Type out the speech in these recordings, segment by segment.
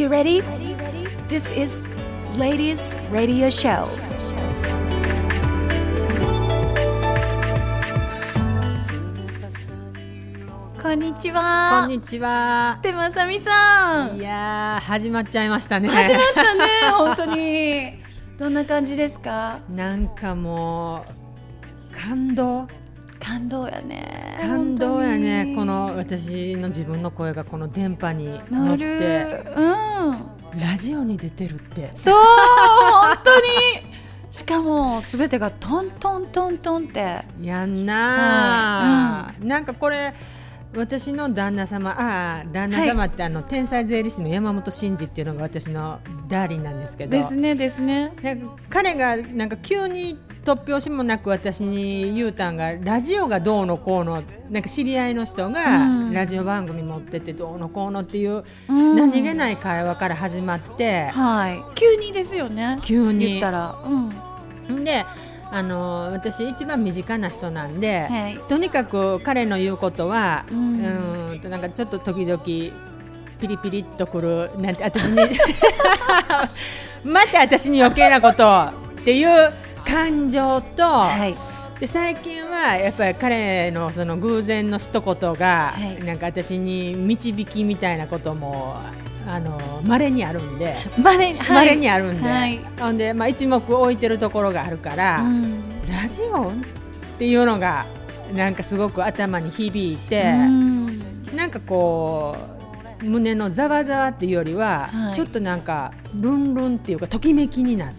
you ready? This is Ladies Radio Show. こんにちは。 こんにちは。 でまさみさん。 いやー始まっちゃいましたね。 始まったね本当に。どんな感じですか？ なんかもう感動やね。 感動やね。この私の自分の声がこの電波に乗って、ラジオに出てるって。 そう本当に。しかもすべてがトントントントンってやんな、なんかこれ私の旦那様って天才税理士の山本真司っていうのが私のダーリンなんですけどですねなんか彼がなんか急に突拍子もなく私に言うたんがラジオがどうのこうのなんか知り合いの人がラジオ番組持っててどうのこうのっていう何気ない会話から始まって、 急にですよね。 急に言ったら、 で私一番身近な人なんで、とにかく彼の言うことはなんかちょっと時々ピリピリっとくるなんて私にまた私に余計なことをっていう感情と、で最近はやっぱり彼のその偶然の一言が、なんか私に導きみたいなことも稀にあるんで稀にあるんで、ほんで、一目置いてるところがあるから、ラジオっていうのがなんかすごく頭に響いて、なんかこう胸のざわざわっていうよりは、ちょっとなんかルンルンっていうかときめきになって、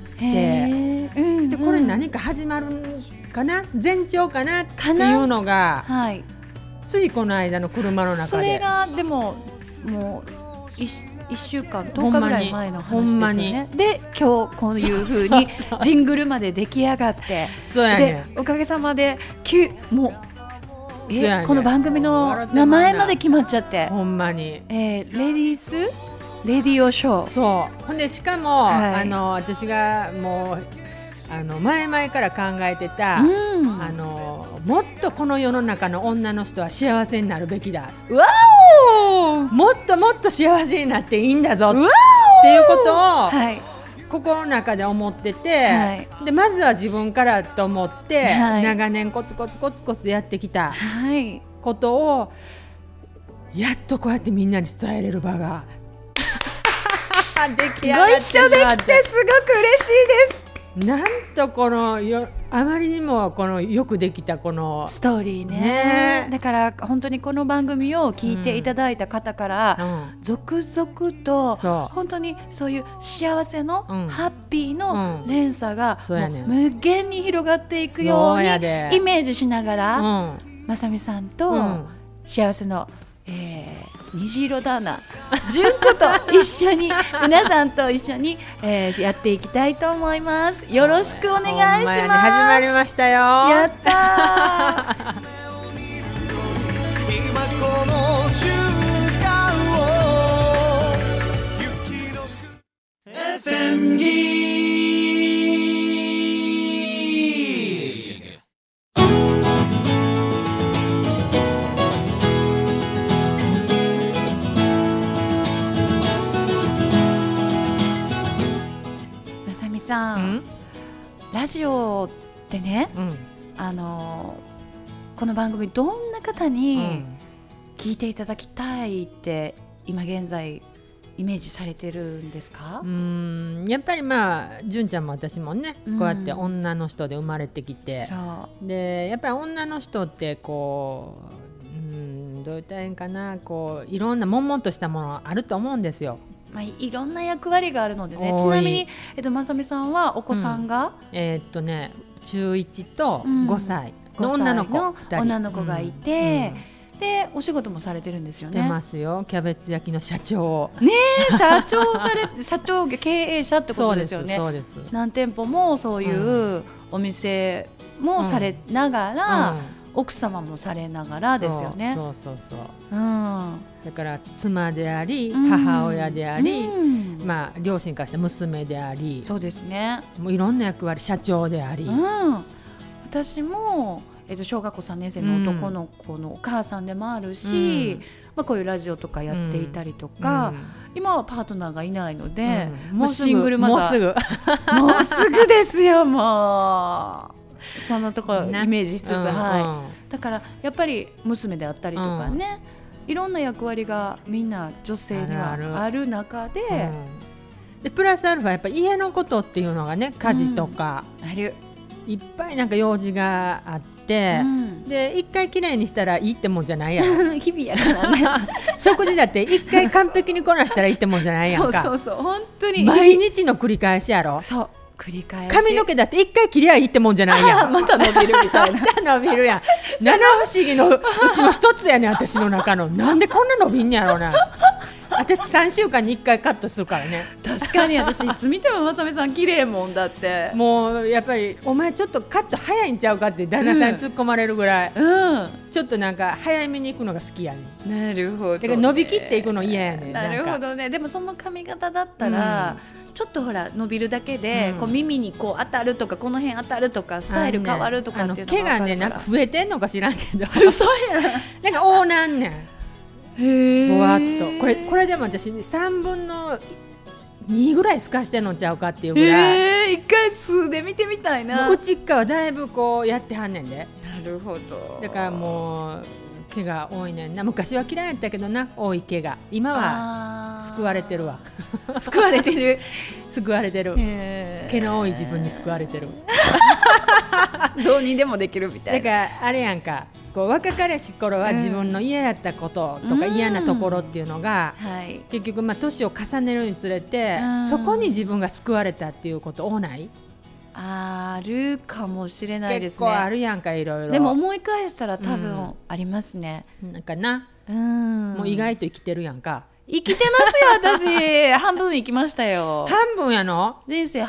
でこれ何か始まるんかな前兆かなっていうのが、ついこの間の車の中でそれがでももう1週間10日ぐらい前の話ですよね。で今日こういう風にジングルまで出来上がってそうやね、 でおかげさまでもうこの番組の名前まで決まっちゃって、 ほんまにレディオショー。 そうほんでしかも、私がもう前々から考えてた、もっとこの世の中の女の人は幸せになるべきだ、もっともっと幸せになっていいんだぞっていうことを、心の中で思ってて、でまずは自分からと思って、長年コツコツやってきたことを、やっとこうやってみんなに伝えれる場が出来上がってしまって、 ご一緒できてすごく嬉しいです。 なんとこのあまりにもこのよくできたこのストーリー ね。だから本当にこの番組を聞いていただいた方から、続々と本当にそういう幸せの、ハッピーの連鎖が、無限に広がっていくようにイメージしながら、まさみさんと、幸せの、虹色だな純子と一緒に皆さんと一緒に、やっていきたいと思います。よろしくお願いします。 始まりましたよ。 やった今この瞬間を雪の FM ギさん、ラジオってね、この番組どんな方に聞いていただきたいって今現在イメージされてるんですか？ やっぱり純ちゃんも私もね、こうやって女の人で生まれてきて、でやっぱり女の人ってこう、どう言ったらいいんかな、こういろんな悶々としたものあると思うんですよ。 いろんな役割があるのでね。ちなみに、まさみさんはお子さんが、 中1と5歳の女の子2人女の子がいて、でお仕事もされてるんですよね。 してますよ。キャベツ焼きの社長ねえ社長され社長経営者ってことですよね。 そうです。 何店舗もそういうお店もされながら、奥様もされながらですよね。 そう、だから妻であり、母親であり、両親からした娘であり、 そうですね。 もういろんな役割、社長であり、 私も小学校3年生の男の子のお母さんでもあるし、こういうラジオとかやっていたりとか、今はパートナーがいないので、もうシングルマザーもうすぐですよ。もうそんなところイメージしつつ、だからやっぱり娘であったりとかね、いろんな役割がみんな女性にはある中で、 でプラスアルファやっぱ家のことっていうのがね、家事とか、 あるいっぱいなんか用事があって、で一回きれいにしたらいいってもんじゃないやん日々やからね食事だって一回完璧にこなしたらいいってもんじゃないやんかそう本当に毎日の繰り返しやろ。 そう繰り返し。 髪の毛だって一回切りゃいいってもんじゃないやんまた伸びるみたいなまた伸びるやん七不思議のうちの一つやねん私の中の。なんでこんな伸びんねやろうな私3週間に1回カットするからね。 確かに私いつ見てもまさみさん綺麗もんだって。 もうやっぱりお前ちょっとカット早いんちゃうかって旦那さんに突っ込まれるぐらい、ちょっとなんか早めに行くのが好きやねん。 なるほど、ね、 だから伸びきっていくの嫌やねん。 なるほどね。でもその髪型だったら、ちょっとほら伸びるだけで、こう耳にこう当たるとかこの辺当たるとかスタイル変わるとかっていうのが分かるから。毛がねなんか増えてんのか知らんけどそうやなんか大なんねんぼわっとこれでも私3分の2ぐらい透かしてんのちゃうかっていうぐらい、 一回数で見てみたいな。 内っ側だいぶこうやってはんねんで。 なるほど。 だからもう毛が多いねんな。昔は嫌いやったけどな、多い毛が。今は救われてるわ救われてる救われてる。毛の多い自分に救われてるどうにでもできるみたいな。 だからあれやんか、こう若かりし頃は自分の嫌やったこととか嫌なところっていうのが、結局年を重ねるにつれて、そこに自分が救われたっていうこと多ない？ あるかもしれないですね。 結構あるやんか、いろいろ。 でも思い返したら多分ありますね。 なんかな、もう意外と生きてるやんか。 生きてますよ私半分生きましたよ。 半分やの？ 人生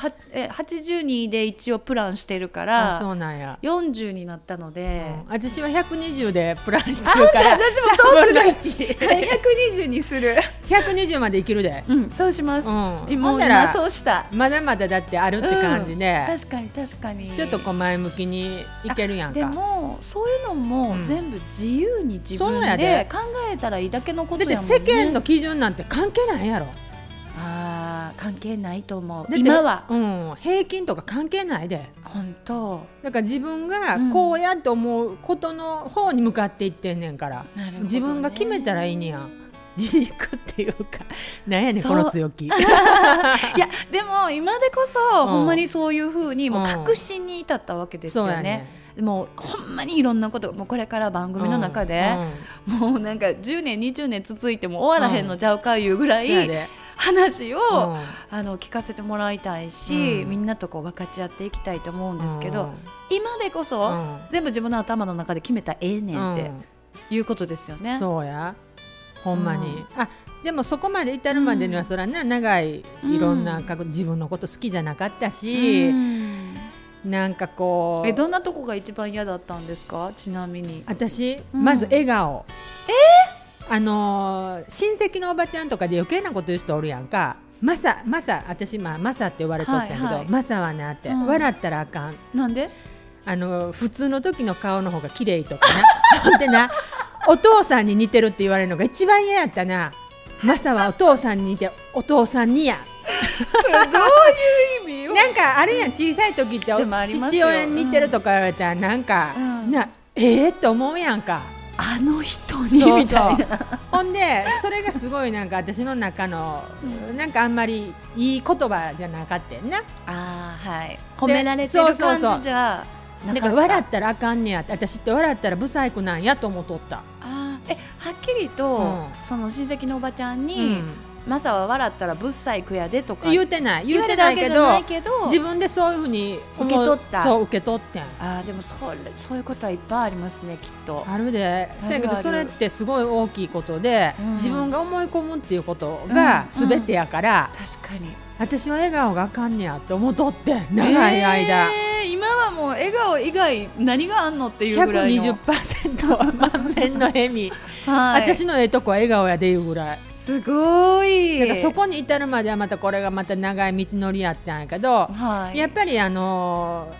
82で一応プランしてるから。 そうなんや。 40になったので、 私は120でプランしてるから。 私もそうする120にする。 120まで生きるで。 そうします。もう今そうした。 まだまだだってあるって感じで、 確かに確かにちょっとこう前向きにいけるやんか。 でもそういうのも全部自由に自分で考えたらいいだけのことやもんね。 だって世間の基準なんて関係ないやろ。 関係ないと思う今は。 平均とか関係ないで。 本当。 だから自分がこうやって思うことの方に向かっていってんねんから、自分が決めたらいいねやん。自軸っていうかなんやねんこの強気いやでも今でこそ、ほんまにそういう風にもう確信に至ったわけですよね。もうほんまにいろんなこともうこれから番組の中で、もうなんか10年20年続いても終わらへんのちゃうかいうぐらい、話を、聞かせてもらいたいし、みんなとこう分かち合っていきたいと思うんですけど、今でこそ、全部自分の頭の中で決めたらええねんっていうことですよね。 そうやほんまに。でもそこまで至るまでにはそらな、長いいろんな自分のこと好きじゃなかったし、なんかこうどんなとこが一番嫌だったんですか？ちなみに私、まず笑顔。親戚のおばちゃんとかで余計なこと言う人おるやんか。マサ私マサって言われとったんやけど、マサはなって、笑ったらあかん。 なんで？ 普通の時の顔の方が綺麗とかなほんでな、お父さんに似てるって言われるのが一番嫌やったな。マサはお父さんに似てお父さんにやどういう意味？ なんかあるやん、小さい時って父親に似てるとか言われたらなんか、って思うやんか、 あの人にみたいな。 ほんでそれがすごいなんか私の中の、なんかあんまりいい言葉じゃなかったんな。 褒められてる感じじゃだから笑ったらあかんねやって、私って笑ったらブサイクなんやと思っとった。 はっきりと、その親戚のおばちゃんに、マサは笑ったらブサイクやでとか言ってないけど、自分でそういうふうに受け取った。 そう受け取ってん。 でもそういうことはいっぱいありますね、きっと。 あるで。せやけどそれってすごい大きいことで、自分が思い込むっていうことが全てやから、 確かに私は笑顔があかんねやって思っとって長い間。 今はもう笑顔以外何があんのっていうぐらいの 120% は満面の笑み私のええとこは笑顔やでいうぐらいすごい。 だからそこに至るまではまたこれがまた長い道のりやったんやけど、やっぱり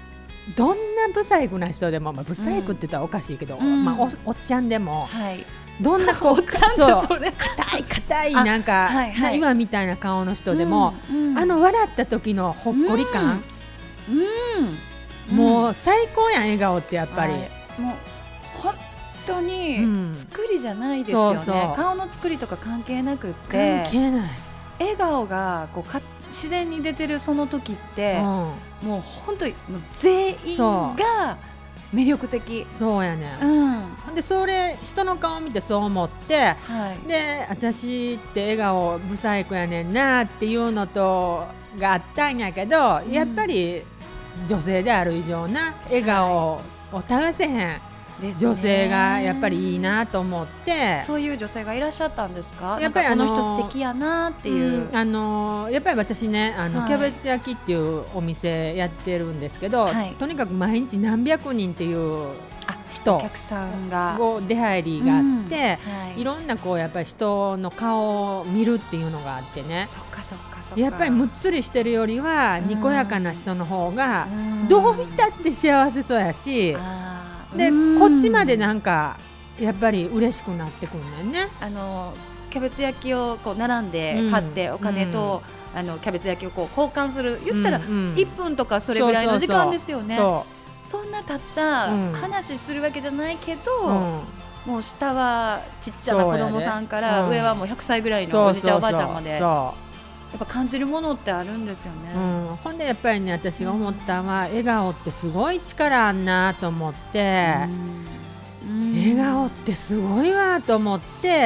どんなブサイクな人でも、ブサイクって言ったらおかしいけど、おっちゃんでも、どんなこう硬いなんか、岩みたいな顔の人でも、笑った時のほっこり感、もう最高やん笑顔ってやっぱり、 もう本当に作りじゃないですよね、顔の作りとか関係なくって関係ない笑顔がこう自然に出てるその時って、もう本当にもう全員が魅力的。 そうやね、でそれ人の顔見てそう思って、で私って笑顔ブサイクやねんなっていうのとがあったんやけど、やっぱり女性である以上な笑顔を試せへん女性がやっぱりいいなと思って、 そういう女性がいらっしゃったんですか？やっぱりこの人素敵やなっていう、 やっぱり私ねキャベツ焼きっていうお店やってるんですけど、とにかく毎日何百人っていう人お客さんが出入りがあって、いろんなこうやっぱり人の顔を見るっていうのがあってね、やっぱりむっつりしてるよりはにこやかな人の方がどう見たって幸せそうやし、でこっちまでなんかやっぱり嬉しくなってくるんだよね。 キャベツ焼きをこう並んで買ってお金と、キャベツ焼きをこう交換する、言ったら1分とかそれぐらいの時間ですよね。そんなたった話するわけじゃないけど、もう下はちっちゃな子供さんから上はもう100歳ぐらいのおじちゃんおばあちゃんまでやっぱ感じるものってあるんですよね。 ほんでやっぱりね、私が思ったのは笑顔ってすごい力あんなと思って、笑顔ってすごいわと思って、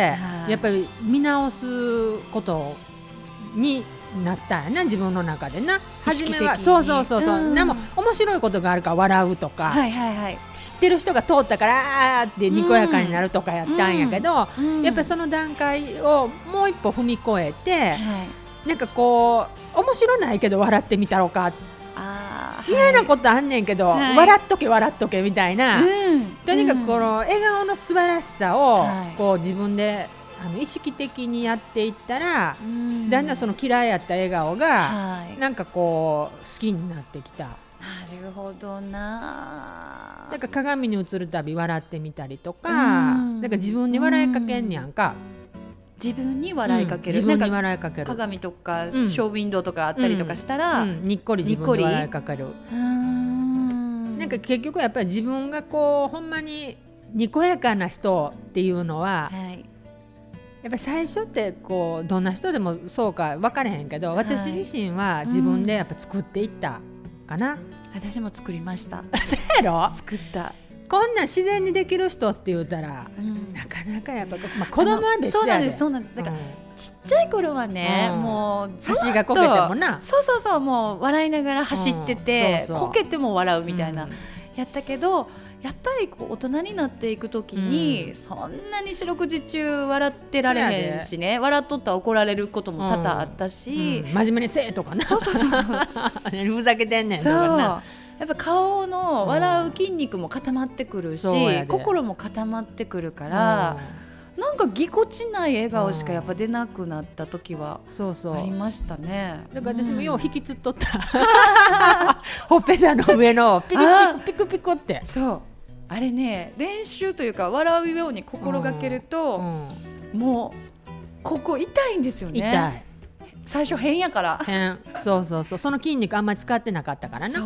やっぱり見直すことになったやな、自分の中でな。初めはそうでも面白いことがあるから笑うとか、知ってる人が通ったからってにこやかになるとかやったんやけど、やっぱりその段階をもう一歩踏み越えて、なんかこう面白ないけど笑ってみたろうか、嫌なことあんねんけど、笑っとけみたいな、とにかくこの笑顔の素晴らしさをこう自分で意識的にやっていったら、だんだんその嫌いやった笑顔がなんかこう好きになってきた。 なるほどな。 だから鏡に映るたび笑ってみたりとか、なんか自分に笑いかけんねやんか。 自分に笑いかける、 自分に笑いかける、 鏡とかショーウィンドウとかあったりとかしたら、 にっこり自分に笑いかける。なんか結局やっぱり自分がこうほんまににこやかな人っていうのは、やっぱ最初ってこうどんな人でもそうか分からへんけど、私自身は自分でやっぱ作っていったかな。 私も作りました。 そうやろ？ 作った。 こんな自然にできる人って言うたら、なかなかやっぱ、子供は別やで。 そうなんです。だからちっちゃい頃はね、もう足がこけてもな、 そうもう笑いながら走ってて、こけても笑うみたいな、やったけど、やっぱりこう大人になっていくときに、そんなに四六時中笑ってられへんしね、笑っとったら怒られることも多々あったし、 真面目にせえとかな、ふざけてんねんとかな。 やっぱ顔の笑う筋肉も固まってくるし、心も固まってくるから、なんかぎこちない笑顔しかやっぱ出なくなった時はありましたね。 だから私もよう引きつっとったほっぺたの上のピクピクピクピクって。 そうあれね、練習というか笑うように心がけると、もうここ痛いんですよね。 痛い。 最初変やから。 そうその筋肉あんまり使ってなかったからな。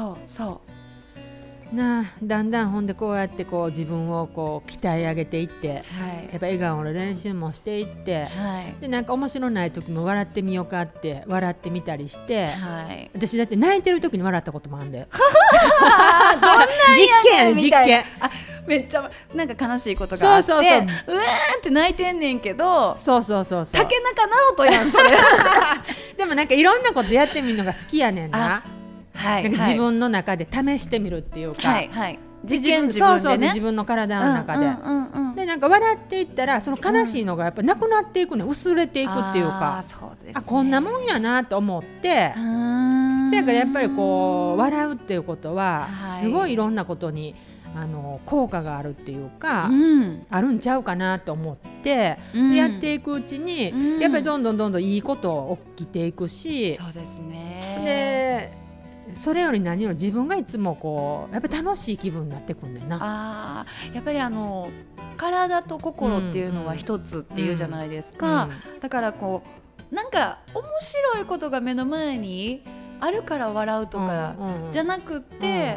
そうなあ、だんだんほんでこうやってこう自分をこう鍛え上げていって、やっぱ笑顔の練習もしていって、でなんか面白ない時も笑ってみようかって笑ってみたりして、私だって泣いてる時に笑ったこともあるんでどんなんやねんみたいな。めっちゃなんか悲しいことがあって、うわーって泣いてんねんけど、 そう竹中直人やんそれでもなんかいろんなことやってみるのが好きやねんな。なんか自分の中で試してみるっていうか、自分の体の中で、でなんか笑っていったらその悲しいのがやっぱなくなっていくね、薄れていくっていうか、こんなもんやなと思って、そやからやっぱりこう笑うっていうことはすごいいろんなことに効果があるっていうか、あるんちゃうかなと思って、やっていくうちに、やっぱりどんどんいいこと起きていくし、 そうですね。 でそれより何より自分がいつもこうやっぱり楽しい気分になってくんねんな。 やっぱり体と心っていうのは一つっていうじゃないですか、だからこうなんか面白いことが目の前にあるから笑うとかじゃなくって、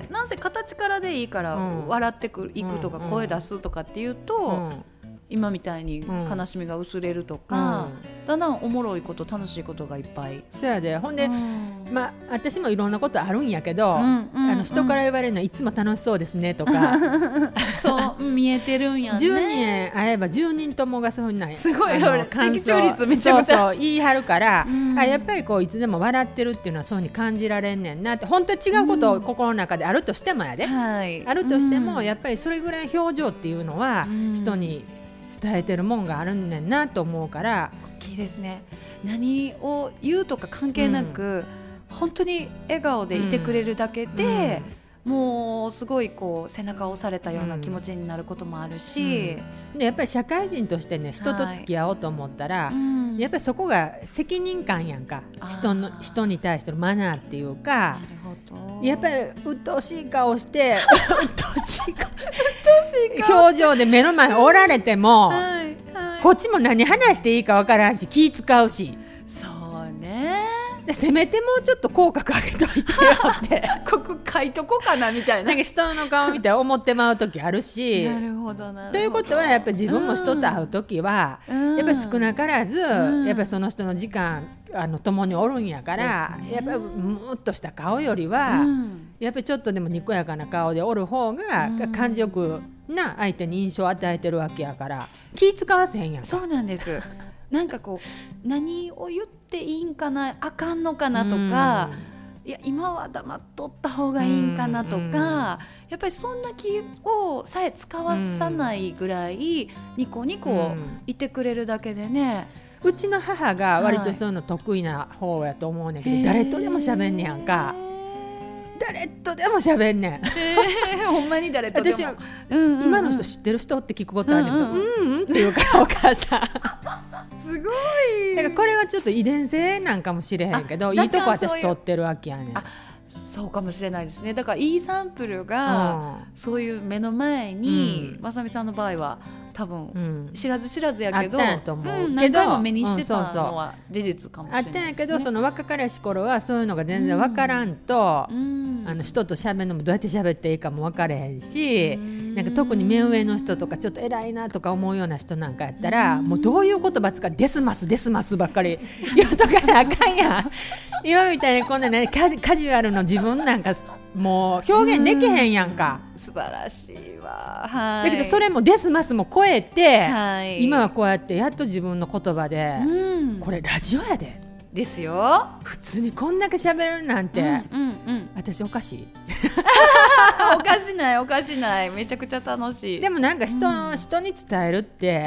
なんせ形からでいいから笑っていくとか声出すとかっていうと、今みたいに悲しみが薄れるとか、だんだんおもろいこと楽しいことがいっぱい。 そうやで。ほんで、私もいろんなことあるんやけど、人から言われるのはいつも楽しそうですねとかそう見えてるんやね。 10人会えば10人ともがそういうのすごい感想率めちゃくちゃそう言い張るから、やっぱりこういつでも笑ってるっていうのはそういうふうに感じられんねんなって。本当に違うことを心の中であるとしてもやで、あるとしてもやっぱりそれぐらい表情っていうのは人に伝えてるもんがあるんねんなと思うから。 大きいですね。何を言うとか関係なく、本当に笑顔でいてくれるだけで、もうすごいこう背中を押されたような気持ちになることもあるし、 でやっぱり社会人としてね、人と付き合おうと思ったら、やっぱりそこが責任感やんか。人に対してのマナーっていうか。 なるほど。 やっぱり鬱陶しい顔して表情で目の前におられても、こっちも何話していいかわからんし気使うし。 そうね。 でせめてもうちょっと口角上げといてよってここ書いとこうかなみたいな。 なんか人の顔見て思ってまう時あるし。 なるほどなるほど。 ということはやっぱり自分も人と会う時は、やっぱり少なからず、やっぱりその人の時間共におるんやから、やっぱりムッとした顔よりは、やっぱりちょっとでもにこやかな顔でおる方が感じよくな相手に印象を与えてるわけやから気使わせへんやんか。 そうなんです。なんかこう何を言っていいんかなあかんのかなとか、いや今は黙っとった方がいいんかなとか、やっぱりそんな気をさえ使わさないぐらいニコニコいてくれるだけでね。 うちの母が割とそういうの得意な方やと思うねんけど、誰とでも喋んねやんか。誰とでも喋んねん。 ほんまに誰とでも。 私、今の人知ってる人って聞くことあるんだけど、って言うからお母さんすごい。 だからこれはちょっと遺伝性なんかもしれへんけど、いいとこ私取ってるわけやねん。 そうかもしれないですね。だからいいサンプルが、そういう目の前に、まさみさんの場合は多分、知らず知らずやけど、 あったんやと思うけど、 何回も目にしてたのは事実かもしれないですね。 あったんやけど、その若かりし頃はそういうのが全然分からんと、人と喋るのもどうやって喋っていいかも分からへんし、なんか特に目上の人とかちょっと偉いなとか思うような人なんかやったら、もうどういう言葉使ってデスマスデスマスばっかり言うとかなあかんやん。今みたいにこんな、ね、カジュアルの自分なんかもう表現できへんやんか。 素晴らしいわ。 だけどそれもデスマスも超えて、今はこうやってやっと自分の言葉で、これラジオやでですよ。 普通にこんだけ喋れるなんて、私おかしいおかしないおかしない、めちゃくちゃ楽しい。 でもなんか人に伝えるって、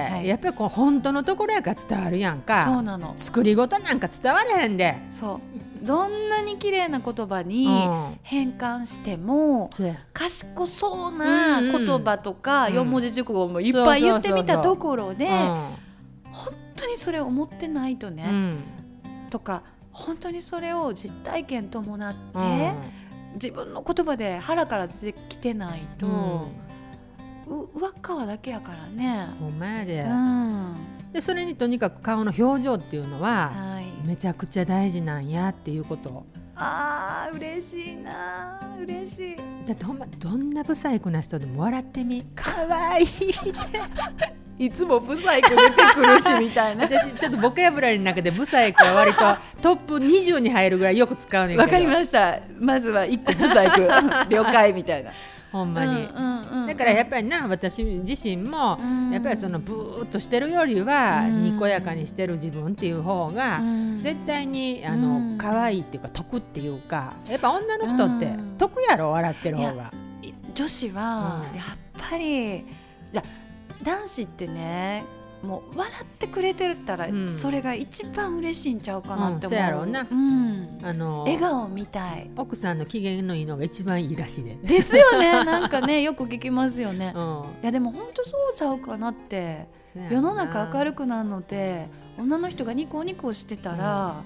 やっぱりこう本当のところやから伝わるやんか。 そうなの。 作り事なんか伝われへんで。 そうどんなに綺麗な言葉に変換しても、賢そうな言葉とか4文字熟語もいっぱい言ってみたところで、本当にそれを思ってないとね、とか本当にそれを実体験伴って、自分の言葉で腹から出てきてないと、上っ側だけやからね。 ほんまやで。でそれにとにかく顔の表情っていうのは、めちゃくちゃ大事なんやっていうこと。 嬉しいな、嬉しい。 だってほんまどんなブサイクな人でも笑ってみ、かわいいっていつもブサイク出てくるしみたいな。 私ちょっとボキャブラリーの中でブサイクは割とトップ20に入るぐらいよく使うねんけど。 わかりました。まずは1個ブサイク了解みたいな。 ほんまに、だからやっぱりな、私自身もやっぱりそのブーッとしてるよりは、にこやかにしてる自分っていう方が、絶対に可愛いっていうか得っていうか、やっぱ女の人って得やろ、笑ってる方が。 女子はやっぱり、男子ってね、もう笑ってくれてるったら、それが一番嬉しいんちゃうかなって思う。 そうやろうな。 笑顔みたい。 奥さんの機嫌のいいのが一番いいらしいで。 ですよね。なんかね、よく聞きますよね。いやでも本当そうちゃうかなって。世の中明るくなるので、女の人がニコニコしてたら、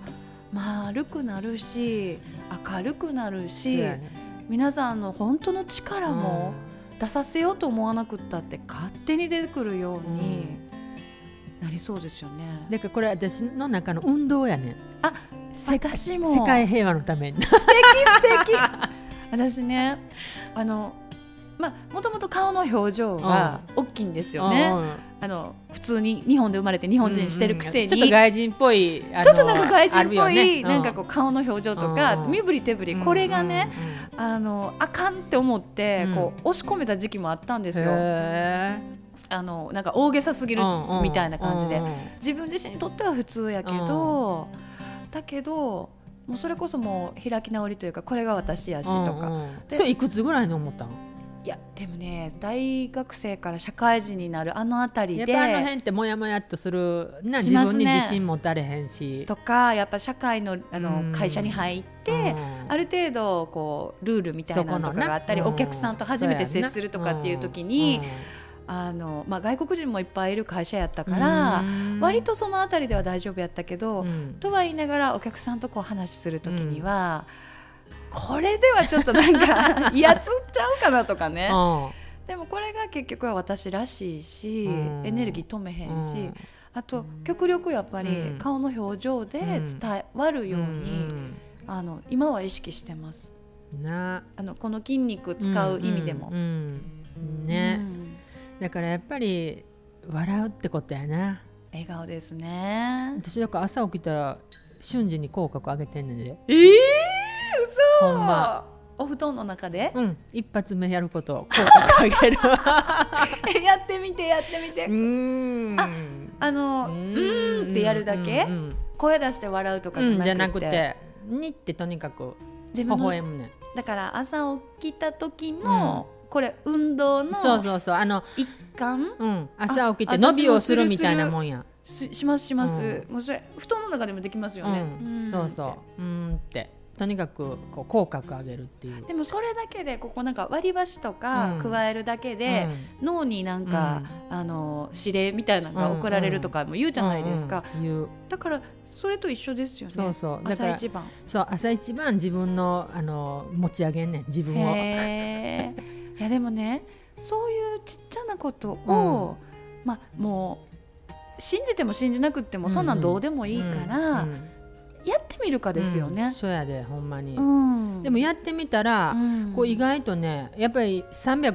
丸くなるし明るくなるし、皆さんの本当の力も出させようと思わなくったって勝手に出てくるようになりそうですよね。 だからこれ私の中の運動やねん。 私も世界平和のために。 素敵私ねもともと顔の表情が大きいんですよね。普通に日本で生まれて日本人してるくせに、 ちょっと外人っぽいちょっとなんか外人っぽい、なんかこう顔の表情とか身振り手振り、これがねあかんって思ってこう押し込めた時期もあったんですよ。なんか大げさすぎるみたいな感じで、自分自身にとっては普通やけど、だけどもうそれこそもう開き直りというか、これが私やしとか。 それいくつぐらいに思ったの？ いやでもね、大学生から社会人になるあのあたりで、 やっぱあの辺ってもやもやっとするな、自分に自信持たれへんしとか、やっぱ社会の、会社に入って、ある程度こうルールみたいなのとかがあったり、お客さんと初めて接するとかっていう時に、外国人もいっぱいいる会社やったから、割とそのあたりでは大丈夫やったけど、とは言いながらお客さんとこう話する時には、これではちょっとなんか威圧っちゃうかなとかねでもこれが結局は私らしいし、エネルギー止めへんし、あと極力やっぱり顔の表情で伝わるように、今は意識してますな。この筋肉使う意味でも、 ね、だからやっぱり笑うってことやな。 笑顔ですね。 私だから朝起きたら瞬時に口角上げてんねんで。 嘘。 ほんま。 お布団の中で、 一発目やること口角上げるやってみてってやるだけ、声出して笑うとかじゃなくて、にってとにかく微笑むね。 だから朝起きた時の、これ運動の一環、 朝起きて伸びをするみたいなもんや。 します、もうそれ布団の中でもできますよね。 そうそうってとにかくこう口角上げるっていう。 でもそれだけでここなんか割り箸とか加えるだけで、脳になんか、指令みたいなのが送られるとかも言うじゃないですか。だからそれと一緒ですよね。 そうそう、だから朝一番自分の持ち上げんねん、自分を。 いやでもね、そういうちっちゃなことを、もう信じても信じなくってもそんなんどうでもいいから、やってみるかですよね。 そうやで、ほんまに。でもやってみたら、こう意外とね、やっぱり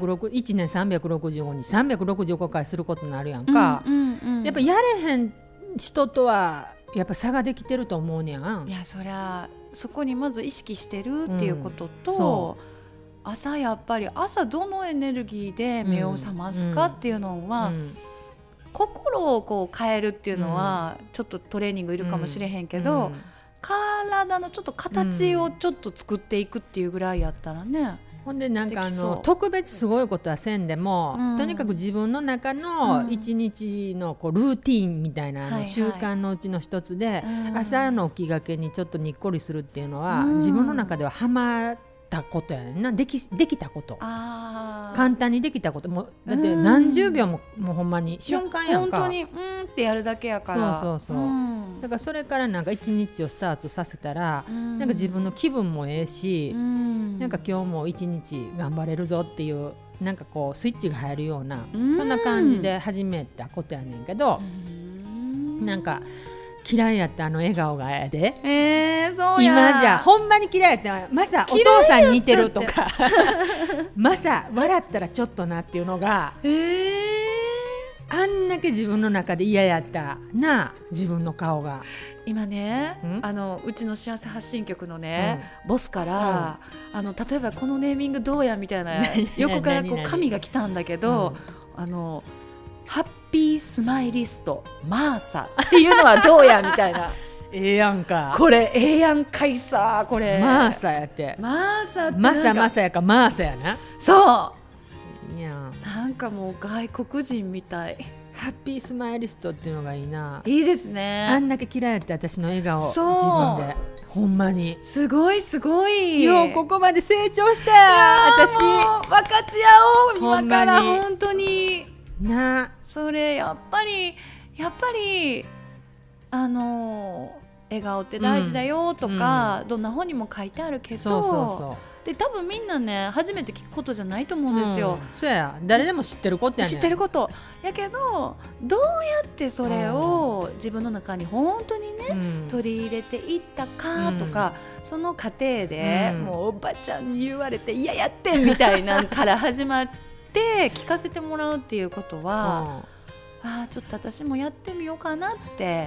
1年365に365回することになるやんか。やっぱやれへん人とはやっぱ差ができてると思うねやん。 いや、そりゃそこにまず意識してるっていうことと、朝やっぱりどのエネルギーで目を覚ますかっていうのは、心をこう変えるっていうのはちょっとトレーニングいるかもしれへんけど、体のちょっと形をちょっと作っていくっていうぐらいやったらね。 ほんでなんか特別すごいことはせんでも、とにかく自分の中の一日のこうルーティーンみたいな習慣のうちの一つで、朝の起きがけにちょっとにっこりするっていうのは、自分の中ではハマったことやねんな。できたこと、簡単にできたこと、もうだって何十秒もほんまに瞬間やんか。 本当にってやるだけやから。 そうだからそれからなんか一日をスタートさせたら、なんか自分の気分もええし、なんか今日も一日頑張れるぞっていう、なんかこうスイッチが入るような、そんな感じで始めたことやねんけど、なんか嫌いやった笑顔がやで、 そうや。 今じゃほんまに嫌いやった。まさお父さんに似てるとかまさ笑ったらちょっとなっていうのが、あんだけ自分の中で嫌やったな、自分の顔が。 今ね、うちの幸せ発信局のね、ボスから、例えばこのネーミングどうやみたいな横からこう紙が来たんだけど、ハッピースマイリストマーサっていうのはどうやみたいなやんか、 これやんかいさ、これマーサやって、 マーサってマサやかマーサやな。 そういや、なんかもう外国人みたい。 ハッピースマイリストっていうのがいいな。 いいですね。 あんだけ嫌いやって私の笑顔、自分でほんまにすごいようここまで成長したや。私分かち合おう今から。本当にな。それやっぱり笑顔って大事だよとか、どんな本にも書いてあるけど、で多分みんなね初めて聞くことじゃないと思うんですよ。 そうや、誰でも知ってることやね。 知ってることやけど、どうやってそれを自分の中に本当にね、取り入れていったかとか、その過程で、もうおばちゃんに言われていややってんみたいなから始まって聞かせてもらうっていうことは、ちょっと私もやってみようかなって、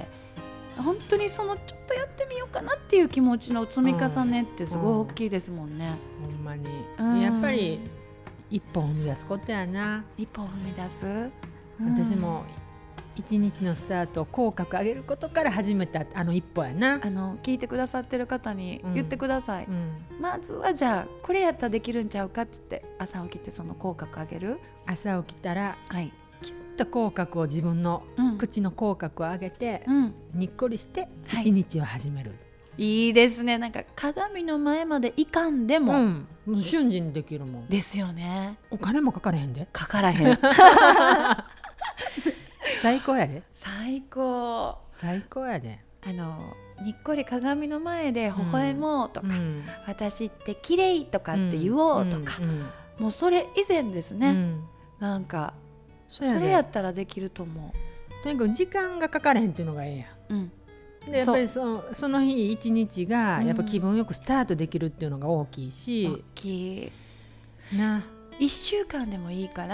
本当にそのちょっとやってみようかなっていう気持ちの積み重ねってすごい大きいですもんね。 ほんまに、やっぱり一歩踏み出すことやな。 一歩踏み出す、 私も一日のスタートを口角上げることから始めた一歩やな。 聞いてくださってる方に言ってください、まずはじゃあこれやったらできるんちゃうかって言って、朝起きてその口角上げる。 朝起きたら、キュッと口角を自分の口の口角を上げて、にっこりして一日を始める、 いいですね。なんか鏡の前までいかんでも、 瞬時にできるもんですよね。 お金もかからへんで。 かからへん最高やで。 最高やで。 にっこり鏡の前で微笑もうとか、私って綺麗とかって言おうとか、もうそれ以前ですね、なんかそれやったらできると思う。 とにかく時間がかからへんっていうのがええやん、でやっぱりその日一日がやっぱ気分よくスタートできるっていうのが大きいし、 大きいな。 1週間でもいいから、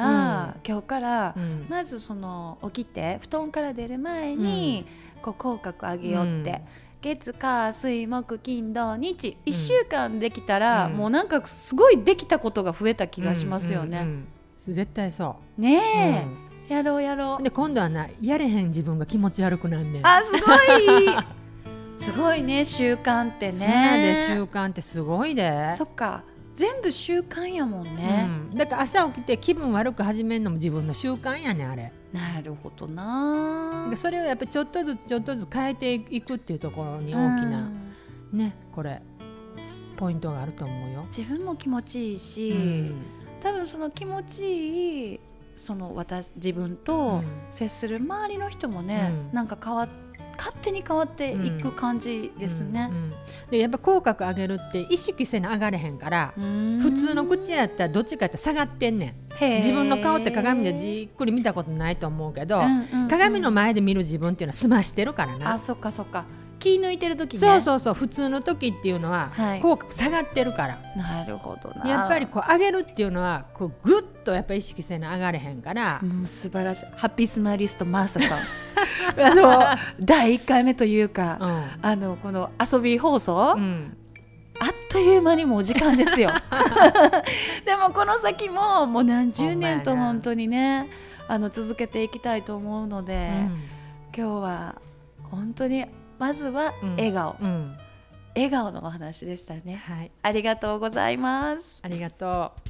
今日からまずその起きて布団から出る前にこう口角上げようって、月火水木金土日1週間できたら、もうなんかすごいできたことが増えた気がしますよね、 絶対そうねえ、やろうやろう。 で今度はやれへん自分が気持ち悪くなんねん。 すごいすごいね、習慣ってね。 そうやで、習慣ってすごいで。 そっか、全部習慣やもんね、 だから朝起きて気分悪く始めるのも自分の習慣やねん、あれ。 なるほどな。 それをやっぱりちょっとずつ変えていくっていうところに大きな、これポイントがあると思うよ。 自分も気持ちいいし、多分その気持ちいい自分と接する周りの人もね、なんか勝手に変わっていく感じですね、 でやっぱ口角上げるって意識せな上がれへんから、普通の口やったらどっちかって下がってんねん。自分の顔って鏡でじっくり見たことないと思うけど、鏡の前で見る自分っていうのは済ましてるからな。 そっかそっか、気抜いてる時ね。 そう普通の時っていうのは、口角下がってるから。 なるほどな。 やっぱりこう上げるっていうのはこうグッとやっぱ意識せな上がれへんから、 素晴らしい。ハッピースマイリストマーサさん第1回目というか、この遊び放送、あっという間にもう時間ですよでもこの先ももう何十年と本当にね、続けていきたいと思うので、今日は本当にまずは笑顔、笑顔のお話でしたね、ありがとうございます。 ありがとう。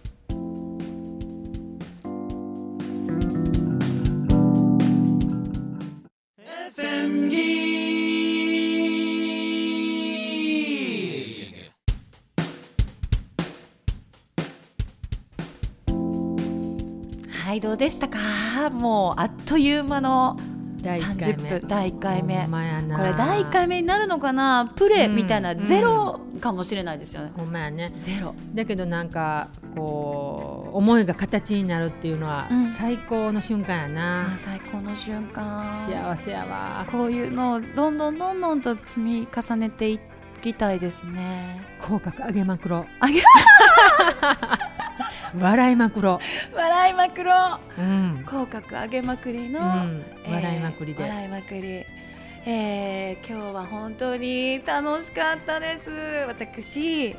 はい、どうでしたか。もうあっという間の30分、第1回目。これ第1回目になるのかな、プレみたいな、ゼロかもしれないですよね。 ほんまやね、 ゼロだけどなんかこう思いが形になるっていうのは最高の瞬間やな、 最高の瞬間、 幸せやわ。 こういうのをどんどんと積み重ねていきたいですね。 口角上げまくろ笑いまくろ口角上げまくりの、 笑いまくりで、 笑いまくり、今日は本当に楽しかったです。私、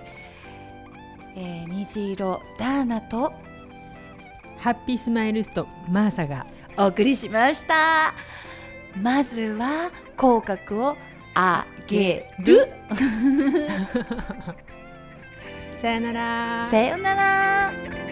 虹色ダーナとハッピースマイリストマーサがお送りしました。まずは口角を上げるさよなら。 さよなら。